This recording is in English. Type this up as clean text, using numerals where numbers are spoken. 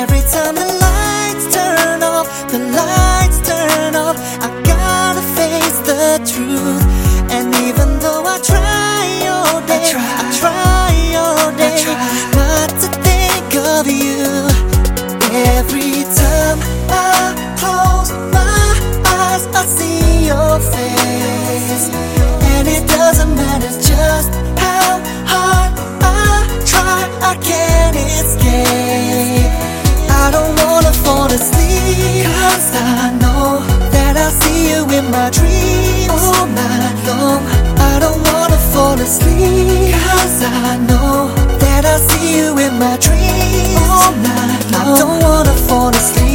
Every time the lights turn off, the lights turn off, I gotta face the truth. And even though I try all day, I try all day not to think of you. Every time I close my eyes, I see your face. And it doesn't matter just how hard I try, I can't escape. I don't wanna fall asleep, 'cause I know that I see you in my dreams all night long. I don't wanna fall asleep, 'cause I know that I see you in my dreams all night long. I don't wanna fall asleep.